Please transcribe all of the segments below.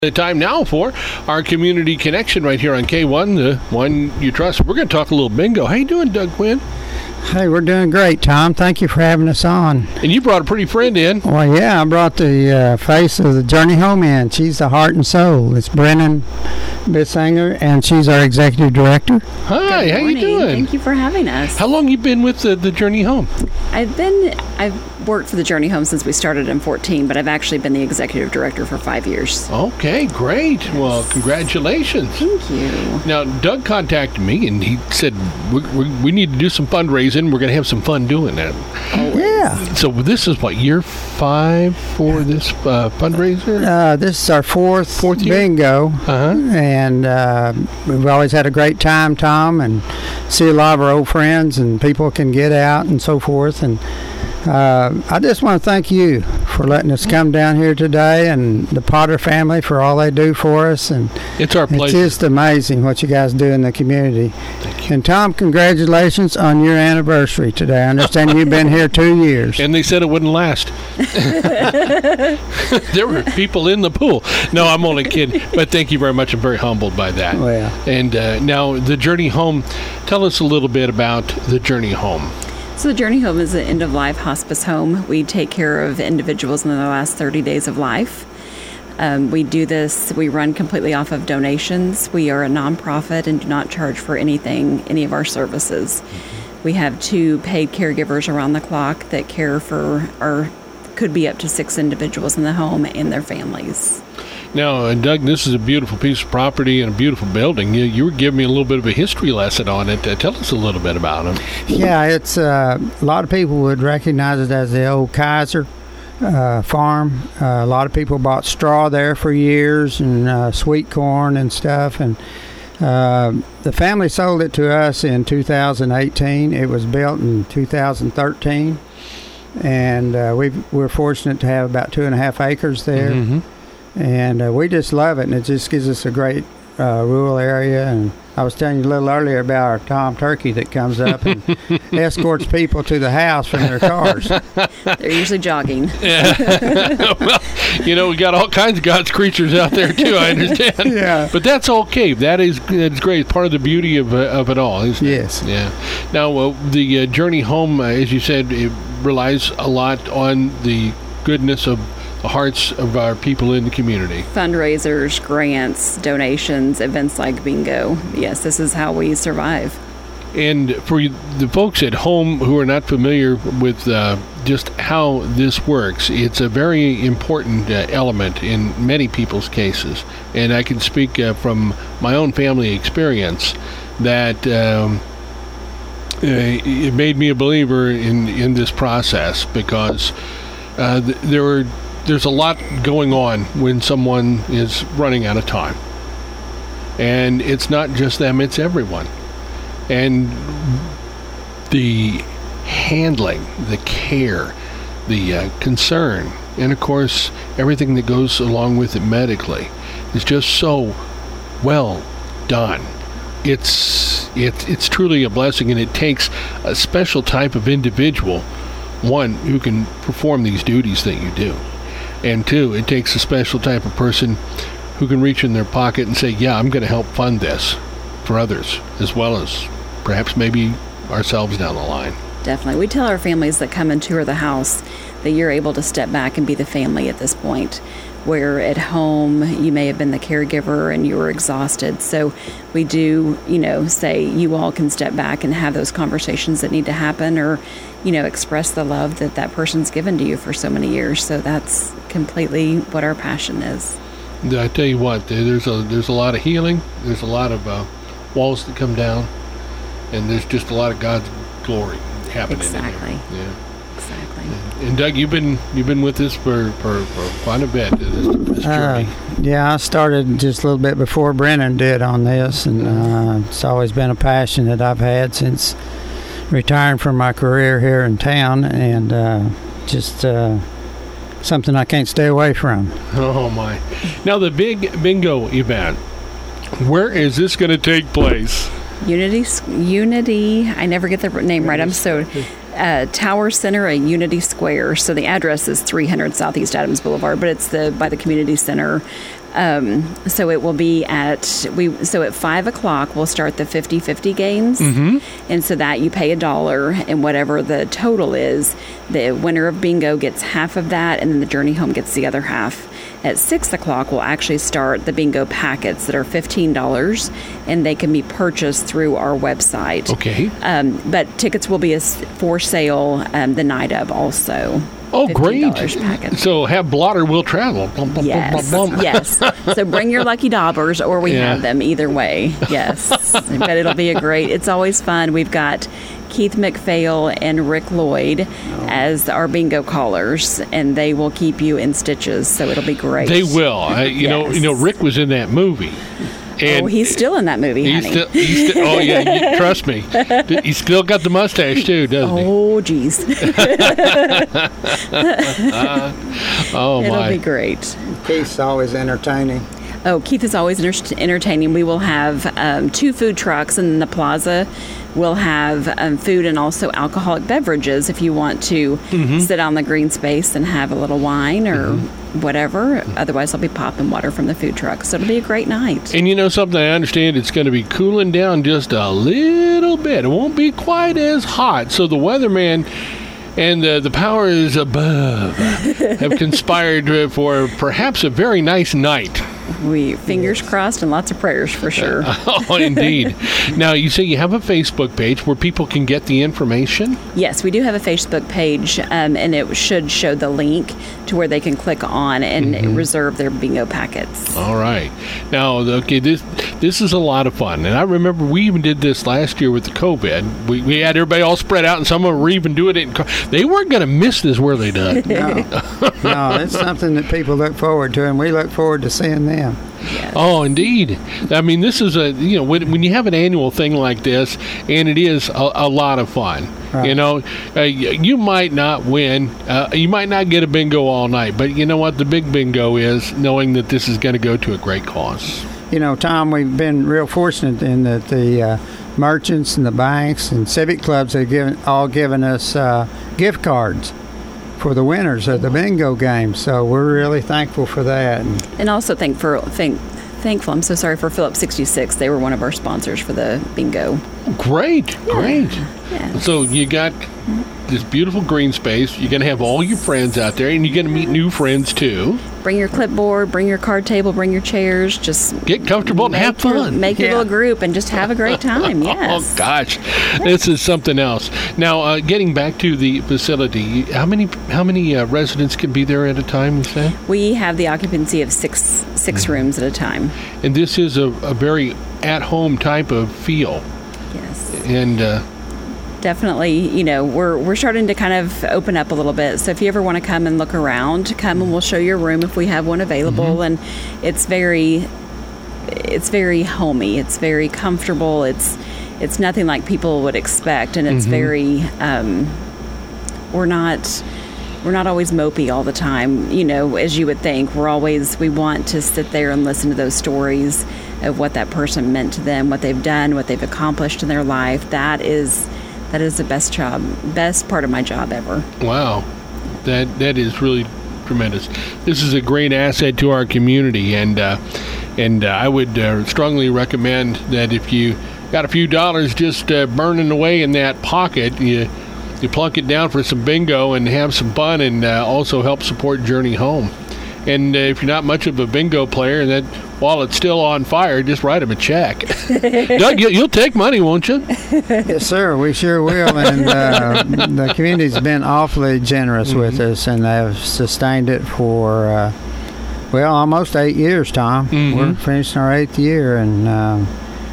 The time now for our community connection right here on K1, the one you trust. We're going to talk a little bingo. How you doing, Doug Quinn? Hey, we're doing great, Tom. Thank you for having us on. And you brought a pretty friend in. Well, yeah, I brought the face of the Journey Home in. She's the heart and soul. It's Brennan Bissinger, and she's our executive director. Hi, how you doing? Thank you for having us. How long you been with the Journey Home? I've worked for the Journey Home since we started in 2014, but I've actually been the executive director for 5 years. Okay, great. Yes. Well, congratulations. Thank you. Now, Doug contacted me, and he said, we need to do some fundraising. We're going to have some fun doing that. Oh, yeah. So this is what, year 5 for this fundraiser? This is our fourth year? Bingo. Uh-huh. And we've always had a great time, Tom, and see a lot of our old friends, and people can get out and so forth. And I just want to thank you for letting us come down here today, and the Potter family for all they do for us. And it's our pleasure. It's just amazing what you guys do in the community. Thank you. And Tom, congratulations on your anniversary today. I understand you've been here 2 years. And they said it wouldn't last. There were people in the pool. No, I'm only kidding. But thank you very much. I'm very humbled by that. Well. And now the Journey Home. Tell us a little bit about the Journey Home. So the Journey Home is an end-of-life hospice home. We take care of individuals in their last 30 days of life. We do this, we run completely off of donations. We are a nonprofit and do not charge for anything, any of our services. We have 2 paid caregivers around the clock that care for could be up to 6 individuals in the home and their families. Now, Doug, this is a beautiful piece of property and a beautiful building. You were giving me a little bit of a history lesson on it. Tell us a little bit about it. Yeah, it's a lot of people would recognize it as the old Kaiser farm. A lot of people bought straw there for years and sweet corn and stuff. And the family sold it to us in 2018. It was built in 2013. And we're fortunate to have about 2.5 acres there. Mm-hmm. And we just love it, and it just gives us a great rural area. And I was telling you a little earlier about our Tom Turkey that comes up and escorts people to the house from their cars. They're usually jogging. Yeah. Well, we got all kinds of God's creatures out there, too, I understand. Yeah. But that's okay. That's great. It's part of the beauty of it all, isn't it? Yes. Yeah. Now, the Journey Home, as you said, it relies a lot on the goodness of the hearts of our people in the community. Fundraisers, grants, donations, events like bingo. Yes, this is how we survive. And for the folks at home who are not familiar with just how this works, it's a very important element in many people's cases. And I can speak from my own family experience that it made me a believer in this process, because there's a lot going on when someone is running out of time. And it's not just them, it's everyone. And the handling, the care, the concern, and of course everything that goes along with it medically is just so well done. It's truly a blessing, and it takes a special type of individual, one, who can perform these duties that you do. And 2, it takes a special type of person who can reach in their pocket and say, yeah, I'm going to help fund this for others, as well as perhaps maybe ourselves down the line. Definitely. We tell our families that come and tour the house that you're able to step back and be the family at this point, where at home you may have been the caregiver and you were exhausted. So we do, say you all can step back and have those conversations that need to happen, or express the love that person's given to you for so many years. So that's completely what our passion is. I tell you what, there's a lot of healing. There's a lot of walls that come down, and there's just a lot of God's glory happening. Exactly. In there. Yeah. Exactly. And Doug, you've been with us for quite a bit. This journey. Yeah, I started just a little bit before Brennan did on this, and it's always been a passion that I've had since retiring from my career here in town, and just something I can't stay away from. Oh my! Now the big bingo event. Where is this going to take place? Unity. I never get the name right. I'm so Tower Center at Unity Square. So the address is 300 Southeast Adams Boulevard, but it's by the community center. So it will be at 5 o'clock we'll start the 50-50 games, and so that you pay $1, and whatever the total is, the winner of bingo gets half of that, and then the Journey Home gets the other half. At 6 o'clock we'll actually start the bingo packets that are $15, and they can be purchased through our website. Okay. But tickets will be for sale the night of also. Oh, great. Packet. So have blotter will travel. Yes. Yes. So bring your lucky daubers, or we have them either way. Yes. But it'll be it's always fun. We've got Keith McPhail and Rick Lloyd as our bingo callers, and they will keep you in stitches. So it'll be great. They will. You know, Rick was in that movie. And he's still in that movie, honey. Oh, yeah, trust me. He's still got the mustache, too, doesn't he? Oh, geez. It'll be great. Keith's always entertaining. Oh, Keith is always entertaining. We will have 2 food trucks in the plaza. We'll have food and also alcoholic beverages if you want to sit on the green space and have a little wine or whatever. Otherwise, I'll be popping water from the food truck. So it'll be a great night. And you know something, I understand it's going to be cooling down just a little bit. It won't be quite as hot. So the weatherman and the powers above have conspired for perhaps a very nice night. We fingers crossed and lots of prayers for sure. Oh, indeed. Now, you say you have a Facebook page where people can get the information? Yes, we do have a Facebook page, and it should show the link to where they can click on and reserve their bingo packets. All right. Now, okay, this is a lot of fun. And I remember we even did this last year with the COVID. We had everybody all spread out, and some of them were even doing it. They weren't going to miss this, were they, Doug? No, it's something that people look forward to, and we look forward to seeing them. Yes. Oh, indeed. I mean, this is when you have an annual thing like this, and it is a lot of fun. Right. You know, you might not win. You might not get a bingo all night, but you know what? The big bingo is knowing that this is going to go to a great cause. You know, Tom, we've been real fortunate in that the merchants and the banks and civic clubs have given us gift cards for the winners of the bingo game. So we're really thankful for that. And also thankful, I'm so sorry, for Phillips 66. They were one of our sponsors for the bingo. Great. Yeah. So you got this beautiful green space. You're going to have all your friends out there, and you're going to meet new friends, too. Bring your clipboard, bring your card table, bring your chairs. Just get comfortable and have fun. Make your little group and just have a great time. Yes. Oh, gosh. This is something else. Now, getting back to the facility, how many residents can be there at a time, you say? We have the occupancy of six rooms at a time. And this is a very at-home type of feel. Yes. And definitely, you know, we're starting to kind of open up a little bit. So if you ever want to come and look around, come and we'll show you a room if we have one available. And it's very homey. It's very comfortable. It's nothing like people would expect, and it's very we're not always mopey all the time, you know, as you would think. We want to sit there and listen to those stories of what that person meant to them, what they've done, what they've accomplished in their life. That is the best part of my job ever. Wow. That is really tremendous. This is a great asset to our community, and I would strongly recommend that if you got a few dollars just burning away in that pocket, you plunk it down for some bingo and have some fun, and also help support Journey Home. And if you're not much of a bingo player, that while it's still on fire, just write them a check. Doug, you'll take money, won't you? Yes, sir. We sure will. And the community's been awfully generous with us, and they've sustained it for, almost 8 years, Tom. We're finishing our 8th year, and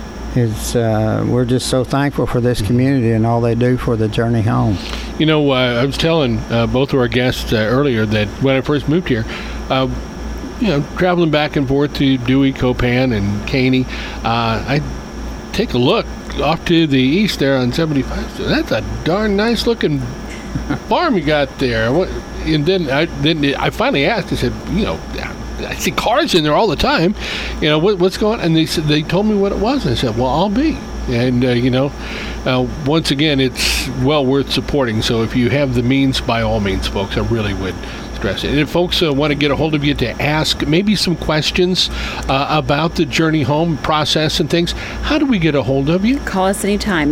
we're just so thankful for this community and all they do for the Journey Home. You know, I was telling both of our guests earlier that when I first moved here, traveling back and forth to Dewey, Copan, and Caney, I take a look off to the east there on 75. That's a darn nice looking farm you got there. And then I finally asked. I said, I see cars in there all the time. What's going on? And they told me what it was. And I said, well, I'll be. And once again, it's well worth supporting. So if you have the means, by all means, folks, I really would stress it. And if folks want to get a hold of you to ask maybe some questions about the Journey Home process and things, how do we get a hold of you? Call us anytime,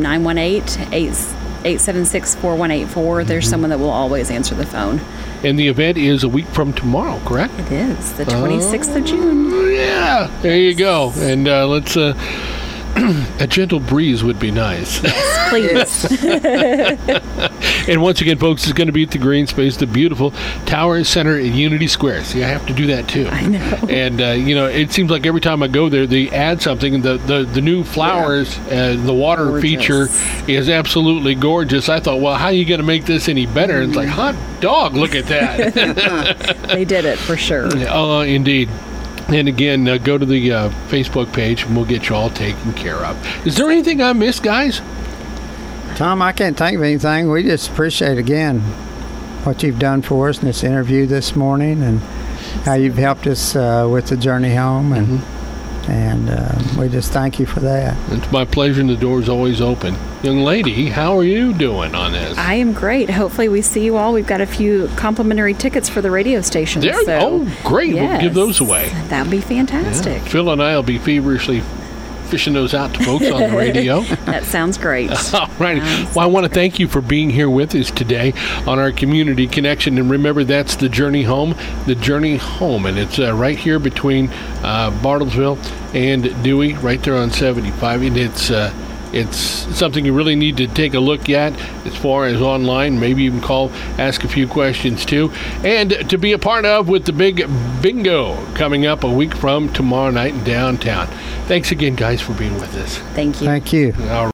918-876-4184. There's someone that will always answer the phone. And the event is a week from tomorrow, correct? It is, the 26th of June. Yeah, there you go. And let's... a gentle breeze would be nice. Please. And once again, folks, it's going to be at the Green Space, the beautiful Tower Center in Unity Square. See, I have to do that too. I know. And it seems like every time I go there, they add something. The new flowers, the water Gorgeous. feature is absolutely gorgeous. I thought, well, how are you going to make this any better? And it's like, hot dog, look at that. They did it for sure. Oh, indeed. And again, go to the Facebook page, and we'll get you all taken care of. Is there anything I missed, guys? Tom, I can't think of anything. We just appreciate, again, what you've done for us in this interview this morning and how you've helped us with the journey home. And we just thank you for that. It's my pleasure, and the door's always open. Young lady, how are you doing on this? I am great. Hopefully we see you all. We've got a few complimentary tickets for the radio station. Great. Yes, We'll give those away. That'd be fantastic. Yeah. Phil and I will be feverishly fishing those out to folks on the radio. That sounds great. All right. Well, I want to thank you for being here with us today on our Community Connection. And remember, that's the Journey Home. The Journey Home. And it's right here between Bartlesville and Dewey, right there on 75. And it's something you really need to take a look at as far as online. Maybe even call, ask a few questions too. And to be a part of with the big bingo coming up a week from tomorrow night in downtown. Thanks again, guys, for being with us. Thank you. Thank you. All right.